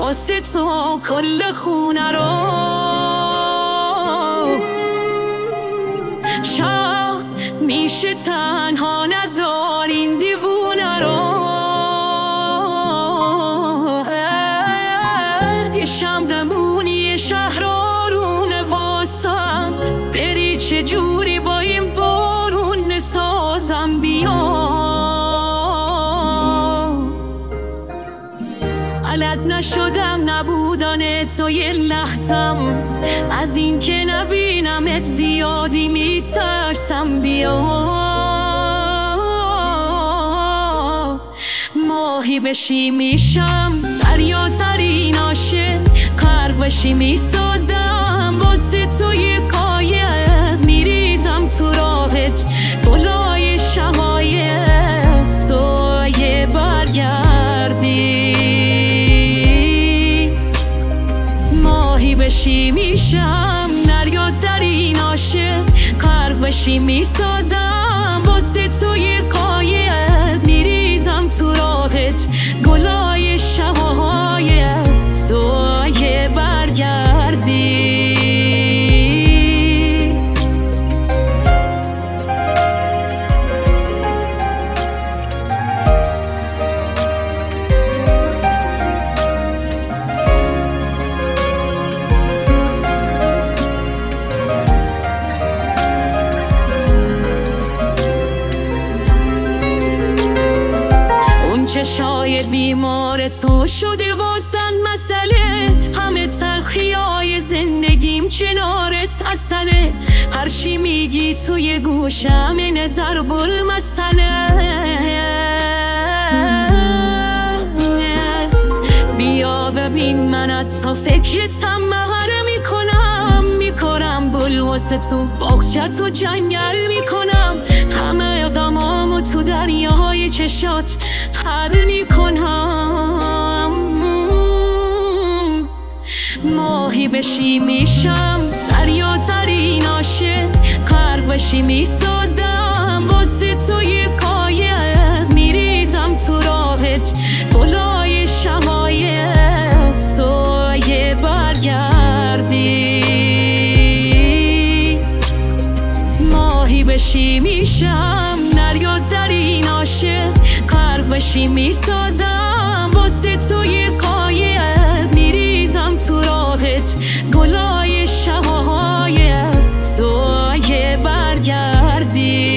واسه تو کل خونه رو. شب میشه تنها نذار این دیوونه رو. یه شمدمونی شهر آرونه واسم، بری چجوری با این بارون نسازم بیا. علت نشدم نبودن تو یه لحظم، از این که نبینمت زیادی میترسم بیا. ماهی بشی میشم دریا ترین عاشق، غرق بشی میسازم واسه تو یه قایق، میریزم تو راهت گلای شقایق، سایه برگردی. ماهی بشی میشم دریا ترین عاشق، غرق بشی میسازم واسه تو یه قایق، میریزم تو راهت گلای شقایق، سایه برگردی. چه شاید بیمار تو شده واسن مسئله، همه تلخیای زندگیم کنارت اصله، هر چی میگی توی گوشم نظر بل مسئله. بیا ببین من تا فکرتم مهره میکنم بل واسه تو باغچه تو جنگل میکنم، همه آدمامو تو دریاهای چشات حل میکنم. ماهی بشی میشم دریا ترین عاشق، غرق بشی میسازم واسه تو یه قایق، میریزم تو راهت گلای شقایق، سایه برگردی. ماهی بشی میشم دریا ترین عاشق، غرق بشی میسازم واسه تو یه قایق، میریزم تو راهت گلای شقایق، سایه برگردی.